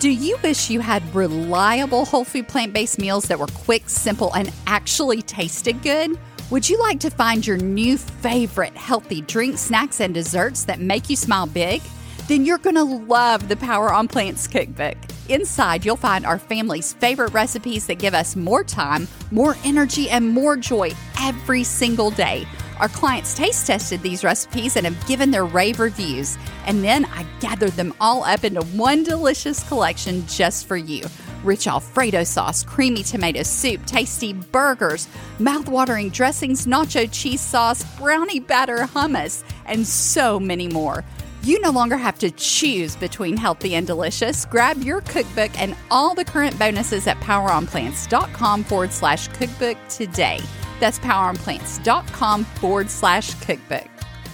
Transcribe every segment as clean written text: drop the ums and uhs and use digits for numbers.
Do you wish you had reliable whole food plant-based meals that were quick, simple, and actually tasted good? Would you like to find your new favorite healthy drinks, snacks, and desserts that make you smile big? Then you're going to love the Power on Plants cookbook. Inside, you'll find our family's favorite recipes that give us more time, more energy, and more joy every single day. Our clients taste tested these recipes and have given their rave reviews. And then I gathered them all up into one delicious collection just for you. Rich Alfredo sauce, creamy tomato soup, tasty burgers, mouth-watering dressings, nacho cheese sauce, brownie batter hummus, and so many more. You no longer have to choose between healthy and delicious. Grab your cookbook and all the current bonuses at poweronplants.com/cookbook today. That's poweronplants.com/cookbook.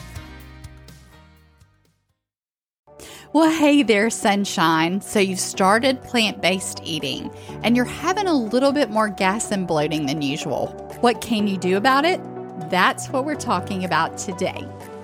Well, hey there, sunshine. So you've started plant-based eating and you're having a little bit more gas and bloating than usual. What can you do about it? That's what we're talking about today.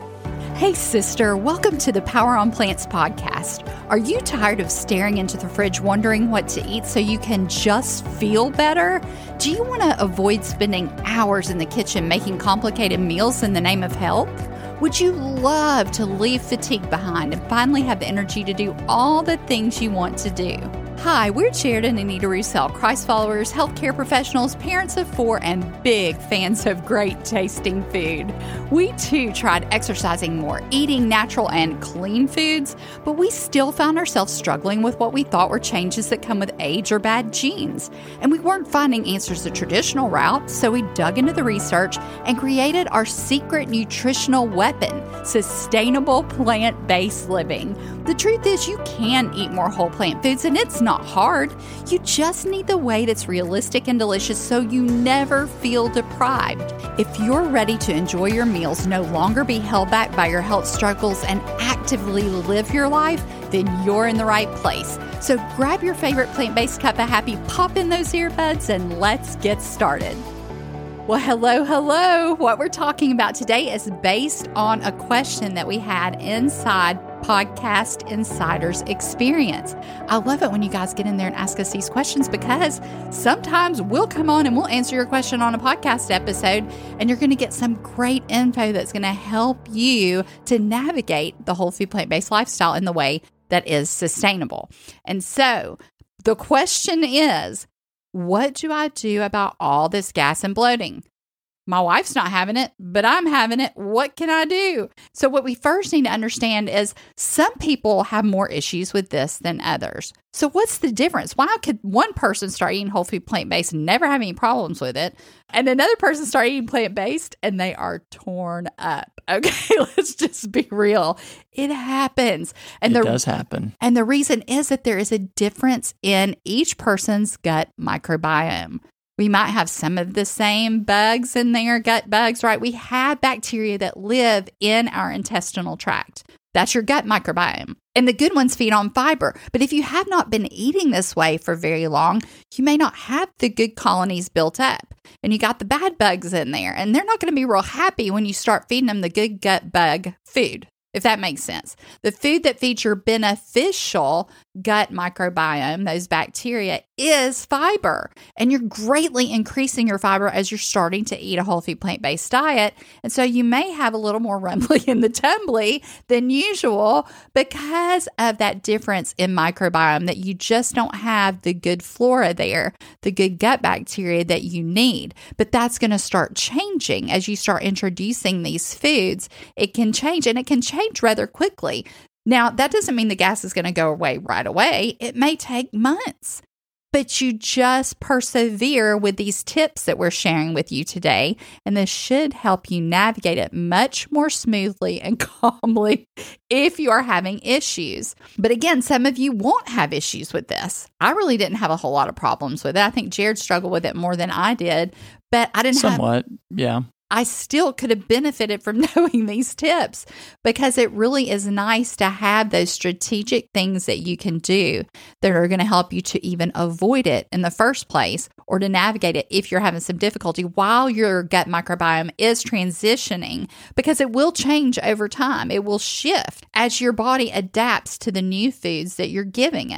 Hey sister, welcome to the Power on Plants podcast. Are you tired of staring into the fridge wondering what to eat so you can just feel better? Do you want to avoid spending hours in the kitchen making complicated meals in the name of health? Would you love to leave fatigue behind and finally have the energy to do all the things you want to do? Hi, we're Jared and Anita Roussel, Christ followers, healthcare professionals, parents of 4, and big fans of great tasting food. We too tried exercising more, eating natural and clean foods, but we still found ourselves struggling with what we thought were changes that come with age or bad genes. And we weren't finding answers the traditional route, so we dug into the research and created our secret nutritional weapon, sustainable plant-based living. The truth is you can eat more whole plant foods, and it's not hard. You just need the way that's realistic and delicious so you never feel deprived. If you're ready to enjoy your meals, no longer be held back by your health struggles, and actively live your life, then you're in the right place. So grab your favorite plant-based cup of happy, pop in those earbuds, and let's get started. Well, hello. What we're talking about today is based on a question that we had inside Podcast Insiders Experience. I love it when you guys get in there and ask us these questions, because sometimes we'll come on and we'll answer your question on a podcast episode, and you're going to get some great info that's going to help you to navigate the whole food plant-based lifestyle in the way that is sustainable. And so the question is, what do I do about all this gas and bloating? My wife's not having it, but I'm having it. What can I do? So what we first need to understand is some people have more issues with this than others. So what's the difference? Why could one person start eating whole food plant-based and never have any problems with it, and another person start eating plant-based and they are torn up? Okay, let's just be real. It happens. And it does happen. And the reason is that there is a difference in each person's gut microbiome. We might have some of the same bugs in there, gut bugs, right? We have bacteria that live in our intestinal tract. That's your gut microbiome. And the good ones feed on fiber. But if you have not been eating this way for very long, you may not have the good colonies built up. And you got the bad bugs in there. And they're not going to be real happy when you start feeding them the good gut bug food, if that makes sense. The food that feeds your beneficial gut microbiome, those bacteria, is fiber. And you're greatly increasing your fiber as you're starting to eat a whole food plant-based diet. And so you may have a little more rumbly in the tumbly than usual because of that difference in microbiome, that you just don't have the good flora there, the good gut bacteria that you need. But that's going to start changing as you start introducing these foods. It can change, and it can change rather quickly. Now, that doesn't mean the gas is going to go away right away. It may take months, but you just persevere with these tips that we're sharing with you today, and this should help you navigate it much more smoothly and calmly if you are having issues. But again, some of you won't have issues with this. I really didn't have a whole lot of problems with it. I think Jared struggled with it more than I did, but I didn't somewhat, yeah. I still could have benefited from knowing these tips, because it really is nice to have those strategic things that you can do that are going to help you to even avoid it in the first place, or to navigate it if you're having some difficulty while your gut microbiome is transitioning, because it will change over time. It will shift as your body adapts to the new foods that you're giving it.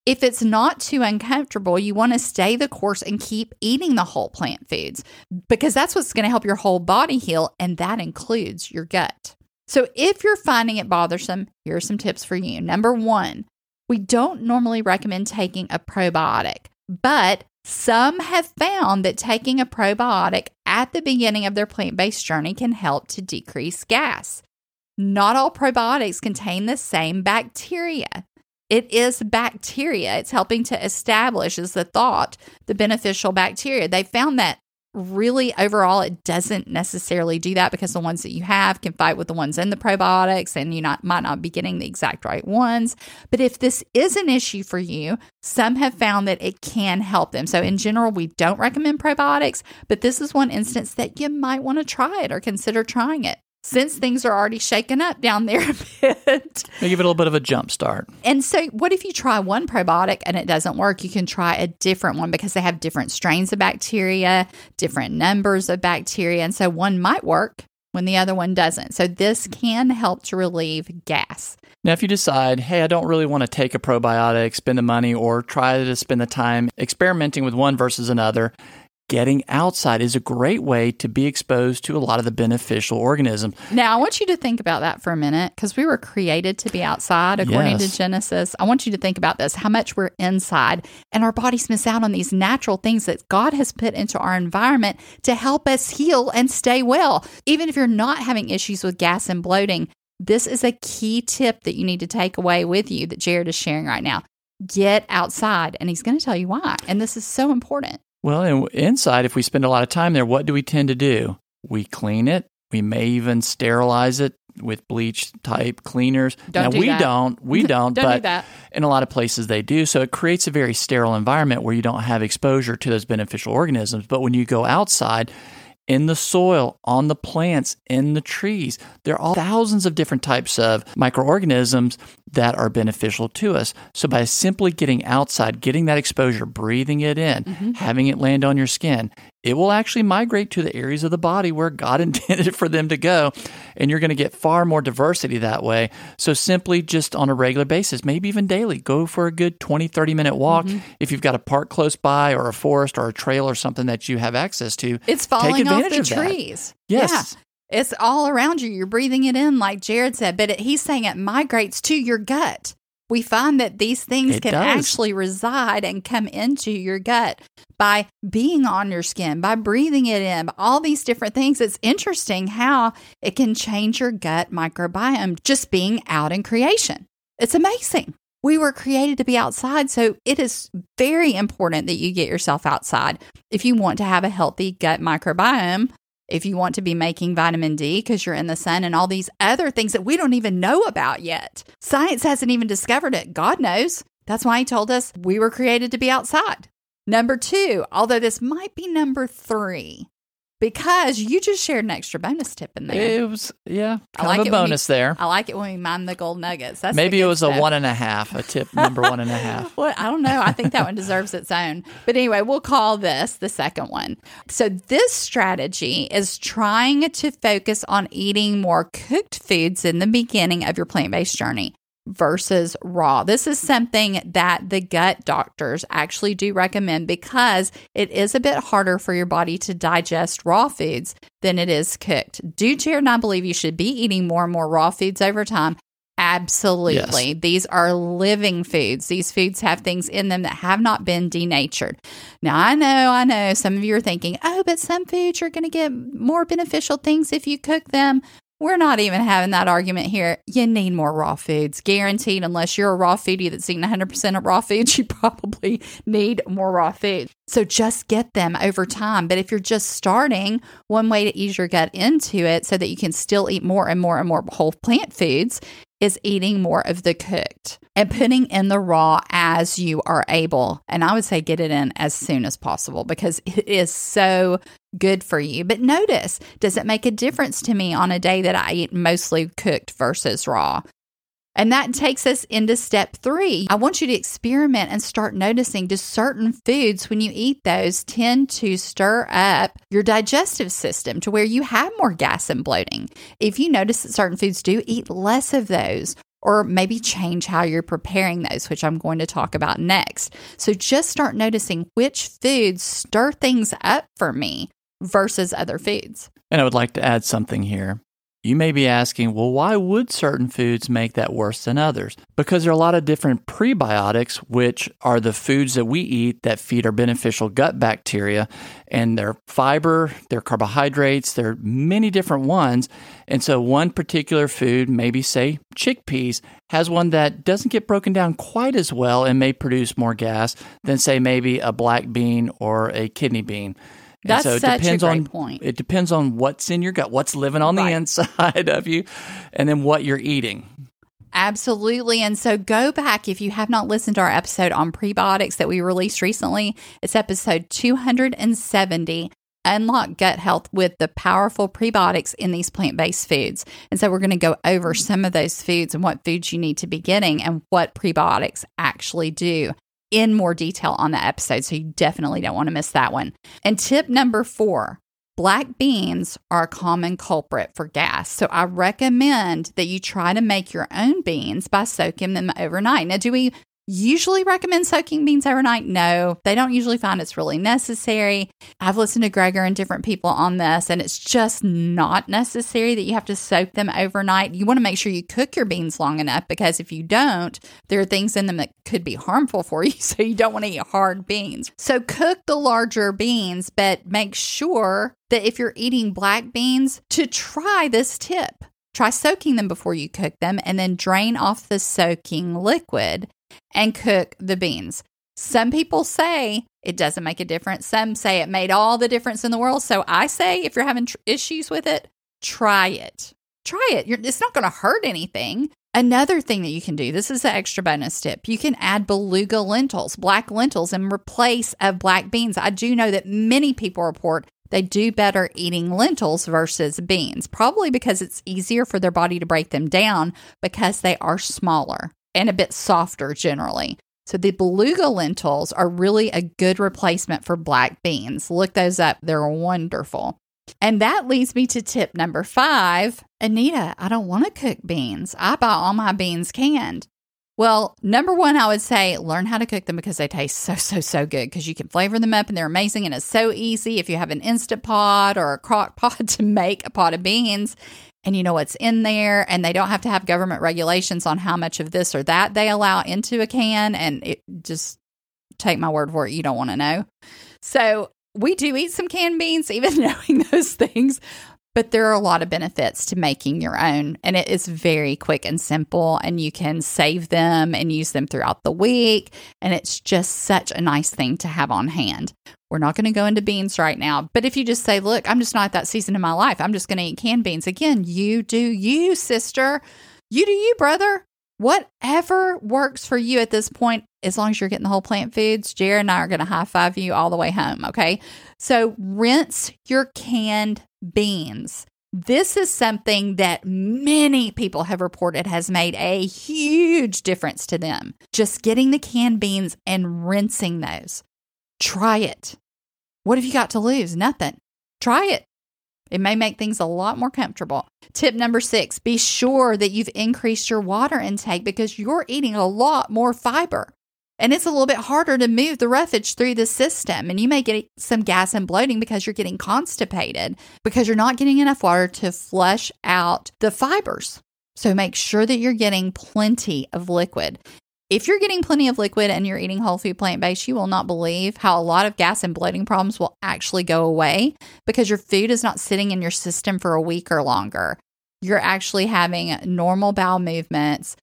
If it's not too uncomfortable, you want to stay the course and keep eating the whole plant foods because that's what's going to help your whole body heal, and that includes your gut. So if you're finding it bothersome, here are some tips for you. Number 1, we don't normally recommend taking a probiotic, but some have found that taking a probiotic at the beginning of their plant-based journey can help to decrease gas. Not all probiotics contain the same bacteria. It is bacteria. It's helping to establish, is the thought, the beneficial bacteria. They found that really overall it doesn't necessarily do that because the ones that you have can fight with the ones in the probiotics and you might not be getting the exact right ones. But if this is an issue for you, some have found that it can help them. So in general, we don't recommend probiotics, but this is one instance that you might want to try it or consider trying it, since things are already shaken up down there a bit. They give it a little bit of a jump start. And so what if you try one probiotic and it doesn't work? You can try a different one because they have different strains of bacteria, different numbers of bacteria. And so one might work when the other one doesn't. So this can help to relieve gas. Now, if you decide, hey, I don't really want to take a probiotic, spend the money, or try to spend the time experimenting with one versus another, getting outside is a great way to be exposed to a lot of the beneficial organisms. Now, I want you to think about that for a minute because we were created to be outside, according to Genesis. I want you to think about this, how much we're inside, and our bodies miss out on these natural things that God has put into our environment to help us heal and stay well. Even if you're not having issues with gas and bloating, this is a key tip that you need to take away with you that Jared is sharing right now. Get outside, and he's going to tell you why. And this is so important. Well, and inside, if we spend a lot of time there, what do we tend to do? We clean it. We may even sterilize it with bleach type cleaners. Don't do that. We don't, Don't but do that. in a lot of places they do. So it creates a very sterile environment where you don't have exposure to those beneficial organisms. But when you go outside, in the soil, on the plants, in the trees, there are all thousands of different types of microorganisms that are beneficial to us. So by simply getting outside, getting that exposure, breathing it in, having it land on your skin, it will actually migrate to the areas of the body where God intended for them to go. And you're going to get far more diversity that way. So simply just on a regular basis, maybe even daily, go for a good 20, 30-minute walk. If you've got a park close by or a forest or a trail or something that you have access to, it's falling take advantage off the of that. trees. Yes. Yeah. It's all around you. You're breathing it in, like Jared said, but he's saying it migrates to your gut. We find that these things can actually reside and come into your gut by being on your skin, by breathing it in, by all these different things. It's interesting how it can change your gut microbiome just being out in creation. It's amazing. We were created to be outside, so it is very important that you get yourself outside if you want to have a healthy gut microbiome. If you want to be making vitamin D because you're in the sun and all these other things that we don't even know about yet. Science hasn't even discovered it. God knows. That's why he told us we were created to be outside. Number 2, although this might be number 3, because you just shared an extra bonus tip in there. It was, kind of a bonus there. I like it when we mine the gold nuggets. That's Maybe it was stuff. a 1.5, a tip number 1.5. Well, I don't know. I think that one deserves its own. But anyway, we'll call this the second one. So this strategy is trying to focus on eating more cooked foods in the beginning of your plant-based journey versus raw. This is something that the gut doctors actually do recommend because it is a bit harder for your body to digest raw foods than it is cooked. Do Jared and I believe you should be eating more and more raw foods over time? Absolutely. Yes. These are living foods. These foods have things in them that have not been denatured. Now, I know some of you are thinking, oh, but some foods you're going to get more beneficial things if you cook them. We're not even having that argument here. You need more raw foods, guaranteed. Unless you're a raw foodie that's eating 100% of raw foods, you probably need more raw food. So just get them over time. But if you're just starting, one way to ease your gut into it so that you can still eat more and more and more whole plant foods is eating more of the cooked and putting in the raw as you are able. And I would say get it in as soon as possible because it is so good for you. But notice, does it make a difference to me on a day that I eat mostly cooked versus raw? And that takes us into step 3. I want you to experiment and start noticing, do certain foods, when you eat those, tend to stir up your digestive system to where you have more gas and bloating. If you notice that certain foods do, eat less of those or maybe change how you're preparing those, which I'm going to talk about next. So just start noticing which foods stir things up for me versus other foods. And I would like to add something here. You may be asking, well, why would certain foods make that worse than others? Because there are a lot of different prebiotics, which are the foods that we eat that feed our beneficial gut bacteria. And they're fiber, they're carbohydrates, there are many different ones. And so one particular food, maybe say chickpeas, has one that doesn't get broken down quite as well and may produce more gas than say maybe a black bean or a kidney bean. That's so such a great point. It depends on what's in your gut, what's living on the inside of you, and then what you're eating. Absolutely. And so go back if you have not listened to our episode on prebiotics that we released recently. It's episode 270, Unlock Gut Health with the powerful prebiotics in these plant-based foods. And so we're going to go over some of those foods and what foods you need to be getting and what prebiotics actually do in more detail on the episode, so you definitely don't want to miss that one. And tip number 4, black beans are a common culprit for gas. So I recommend that you try to make your own beans by soaking them overnight. Now, do we usually recommend soaking beans overnight? No, they don't usually find it's really necessary. I've listened to Gregor and different people on this, and it's just not necessary that you have to soak them overnight. You want to make sure you cook your beans long enough, because if you don't, there are things in them that could be harmful for you, so you don't want to eat hard beans. So cook the larger beans, but make sure that if you're eating black beans, to try this tip. Try soaking them before you cook them, and then drain off the soaking liquid and cook the beans. Some people say it doesn't make a difference. Some say it made all the difference in the world. So I say if you're having issues with it, try it. Try it. It's not going to hurt anything. Another thing that you can do, this is an extra bonus tip. You can add beluga lentils, black lentils, in replace of black beans. I do know that many people report they do better eating lentils versus beans, probably because it's easier for their body to break them down because they are smaller and a bit softer generally. So the beluga lentils are really a good replacement for black beans. Look those up. They're wonderful. And that leads me to tip number 5. Anita, I don't want to cook beans. I buy all my beans canned. Well, number 1, I would say learn how to cook them, because they taste so good, because you can flavor them up and they're amazing. And it's so easy if you have an Instant Pot or a crock pot to make a pot of beans. And you know what's in there, and they don't have to have government regulations on how much of this or that they allow into a can. And it just, take my word for it, you don't want to know. So we do eat some canned beans, even knowing those things, but there are a lot of benefits to making your own. And it is very quick and simple, and you can save them and use them throughout the week. And it's just such a nice thing to have on hand. We're not going to go into beans right now, but if you just say, look, I'm just not at that season in my life, I'm just going to eat canned beans. Again, you do you, sister. You do you, brother. Whatever works for you at this point, as long as you're getting the whole plant foods. Jared and I are going to high five you all the way home, okay? So rinse your canned beans. This is something that many people have reported has made a huge difference to them. Just getting the canned beans and rinsing those. Try it. What have you got to lose? Nothing. Try it. It may make things a lot more comfortable. Tip number 6, be sure that you've increased your water intake, because you're eating a lot more fiber. And it's a little bit harder to move the roughage through the system. And you may get some gas and bloating because you're getting constipated, because you're not getting enough water to flush out the fibers. So make sure that you're getting plenty of liquid. If you're getting plenty of liquid and you're eating whole food plant-based, you will not believe how a lot of gas and bloating problems will actually go away, because your food is not sitting in your system for a week or longer. You're actually having normal bowel movements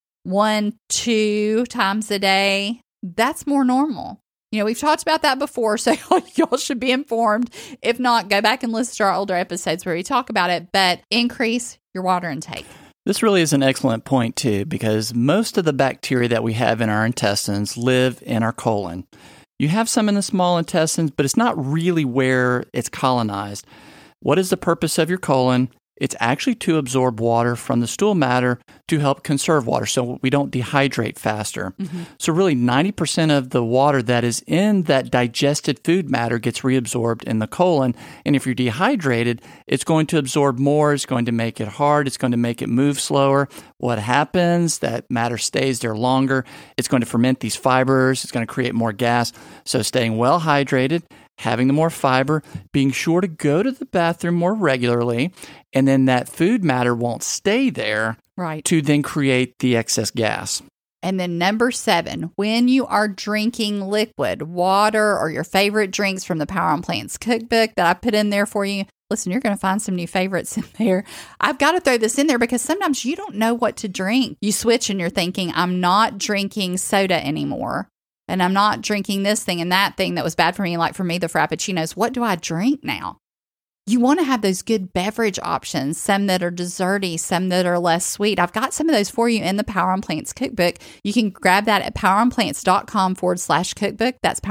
1-2 times a day. That's more normal. You know, we've talked about that before, so y'all should be informed. If not, go back and listen to our older episodes where we talk about it, but increase your water intake. This really is an excellent point, too, because most of the bacteria that we have in our intestines live in our colon. You have some in the small intestines, but it's not really where it's colonized. What is the purpose of your colon? It's actually to absorb water from the stool matter to help conserve water so we don't dehydrate faster. So really 90% of the water that is in that digested food matter gets reabsorbed in the colon. And if you're dehydrated, it's going to absorb more. It's going to make it hard. It's going to make it move slower. What happens? That matter stays there longer. It's going to ferment these fibers. It's going to create more gas. So staying well hydrated, having the more fiber, being sure to go to the bathroom more regularly, and then that food matter won't stay there to then create the excess gas. And then number 7, when you are drinking liquid, water, or your favorite drinks from the Power on Plants cookbook that I put in there for you, listen, you're going to find some new favorites in there. I've got to throw this in there because sometimes you don't know what to drink. You switch and you're thinking, I'm not drinking soda anymore. And I'm not drinking this thing and that thing that was bad for me. Like for me, the Frappuccinos. What do I drink now? You want to have those good beverage options, some that are desserty, some that are less sweet. I've got some of those for you in the Power on Plants cookbook. You can grab that at poweronplants.com/cookbook. That's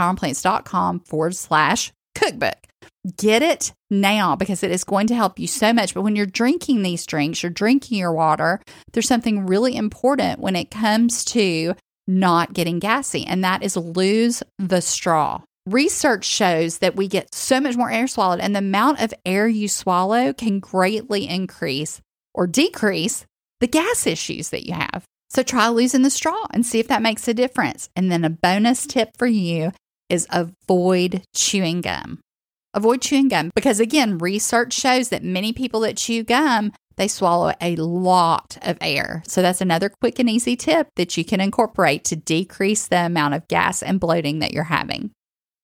poweronplants.com/cookbook. Get it now because it is going to help you so much. But when you're drinking these drinks, you're drinking your water, there's something really important when it comes to not getting gassy, and that is lose the straw. Research shows that we get so much more air swallowed, and the amount of air you swallow can greatly increase or decrease the gas issues that you have. So try losing the straw and see if that makes a difference. And then a bonus tip for you is avoid chewing gum. Avoid chewing gum because, again, research shows that many people that chew gum, they swallow a lot of air. So that's another quick and easy tip that you can incorporate to decrease the amount of gas and bloating that you're having.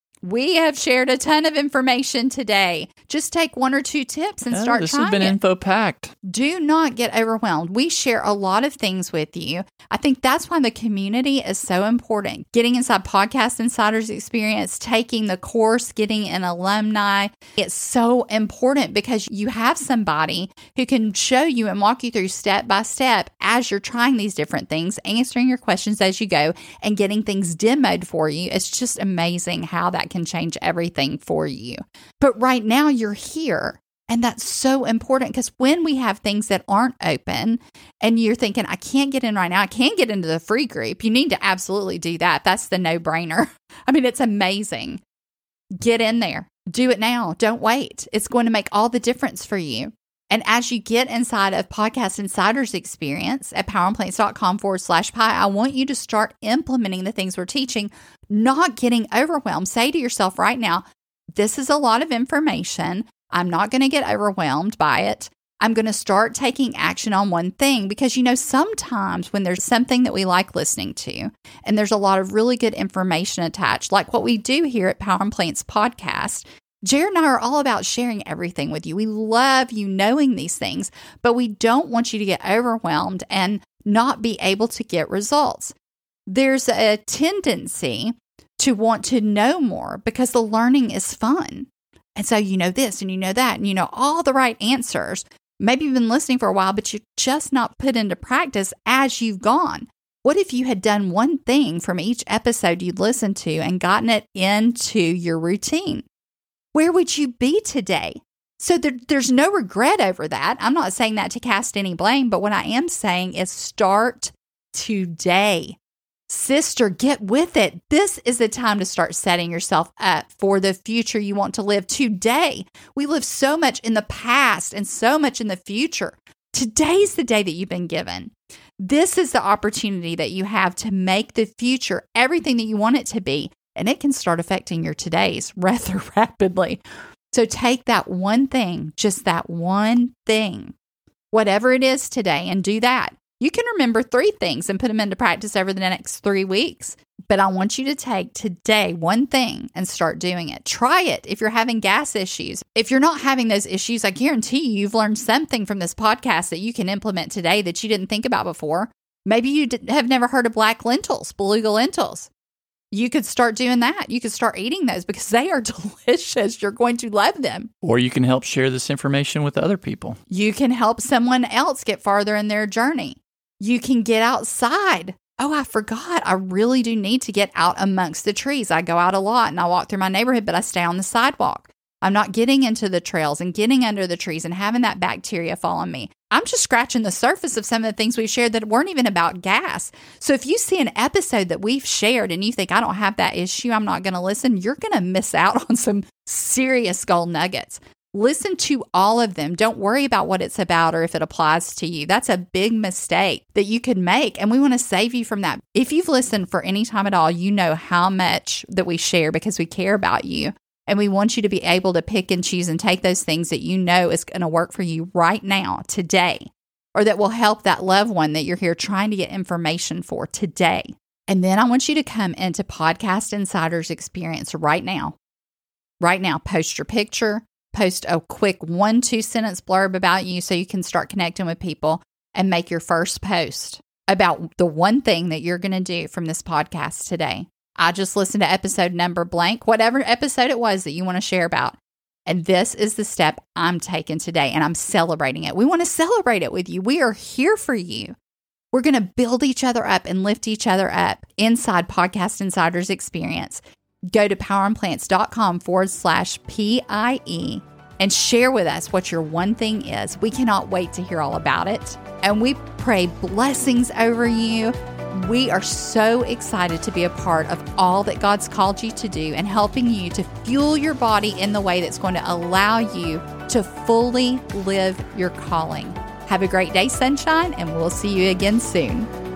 We have shared a ton of information today. Just take 1 or 2 tips and start trying it. This has been info-packed. Do not get overwhelmed. We share a lot of things with you. I think that's why the community is so important. Getting inside Podcast Insiders Experience, taking the course, getting an alumni. It's so important because you have somebody who can show you and walk you through step by step as you're trying these different things, answering your questions as you go, and getting things demoed for you. It's just amazing how that can change everything for you. But right now you're here. And that's so important because when we have things that aren't open and you're thinking, I can't get in right now, I can't get into the free group, you need to absolutely do that. That's the no-brainer. I mean, it's amazing. Get in there. Do it now. Don't wait. It's going to make all the difference for you. And as you get inside of Podcast Insiders Experience at poweronplants.com/pie, I want you to start implementing the things we're teaching, not getting overwhelmed. Say to yourself right now, this is a lot of information. I'm not going to get overwhelmed by it. I'm going to start taking action on one thing because, sometimes when there's something that we like listening to and there's a lot of really good information attached, like what we do here at Power on Plants Podcast, Jared and I are all about sharing everything with you. We love you knowing these things, but we don't want you to get overwhelmed and not be able to get results. There's a tendency to want to know more because the learning is fun. And so you know this and you know that and you know all the right answers. Maybe you've been listening for a while, but you're just not put into practice as you've gone. What if you had done one thing from each episode you'd listened to and gotten it into your routine? Where would you be today? So there's no regret over that. I'm not saying that to cast any blame, but what I am saying is start today. Sister, get with it. This is the time to start setting yourself up for the future you want to live today. We live so much in the past and so much in the future. Today's the day that you've been given. This is the opportunity that you have to make the future everything that you want it to be. And it can start affecting your todays rather rapidly. So take that one thing, just that one thing, whatever it is today, and do that. You can remember 3 things and put them into practice over the next 3 weeks. But I want you to take today one thing and start doing it. Try it if you're having gas issues. If you're not having those issues, I guarantee you've learned something from this podcast that you can implement today that you didn't think about before. Maybe you have never heard of black lentils, beluga lentils. You could start doing that. You could start eating those because they are delicious. You're going to love them. Or you can help share this information with other people. You can help someone else get farther in their journey. You can get outside. Oh, I forgot. I really do need to get out amongst the trees. I go out a lot and I walk through my neighborhood, but I stay on the sidewalk. I'm not getting into the trails and getting under the trees and having that bacteria fall on me. I'm just scratching the surface of some of the things we've shared that weren't even about gas. So if you see an episode that we've shared and you think, I don't have that issue, I'm not going to listen, you're going to miss out on some serious gold nuggets. Listen to all of them. Don't worry about what it's about or if it applies to you. That's a big mistake that you could make, and we want to save you from that. If you've listened for any time at all, you know how much that we share because we care about you. And we want you to be able to pick and choose and take those things that you know is going to work for you right now, today, or that will help that loved one that you're here trying to get information for today. And then I want you to come into Podcast Insider's experience right now. Right now, post your picture, post a quick 1-2 sentence blurb about you so you can start connecting with people and make your first post about the one thing that you're going to do from this podcast today. I just listened to episode number blank, whatever episode it was that you want to share about. And this is the step I'm taking today, and I'm celebrating it. We want to celebrate it with you. We are here for you. We're going to build each other up and lift each other up inside Podcast Insider's experience. Go to poweronplants.com/PIE and share with us what your one thing is. We cannot wait to hear all about it. And we pray blessings over you. We are so excited to be a part of all that God's called you to do and helping you to fuel your body in the way that's going to allow you to fully live your calling. Have a great day, sunshine, and we'll see you again soon.